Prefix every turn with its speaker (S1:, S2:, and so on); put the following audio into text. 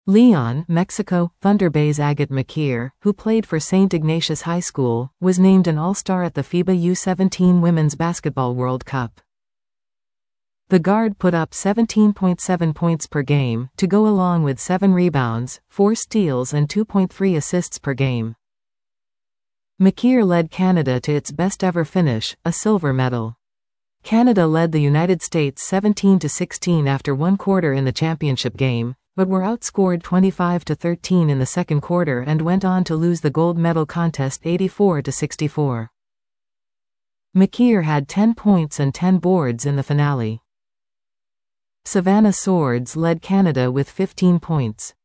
S1: Leon, Mexico. Thunder Bay's Agate McKeer, who played for St. Ignatius High School, was named an All-Star at the FIBA U17 Women's Basketball World Cup. The guard put up 17.7 points per game, to go along with 7 rebounds, 4 steals and 2.3 assists per game. McKeer led Canada to its best-ever finish, a silver medal. Canada led the United States 17-16 after one quarter in the championship game, but were outscored 25-13 in the second quarter and went on to lose the gold medal contest 84-64. McKeer had 10 points and 10 boards in the finale. Savannah Swords led Canada with 15 points.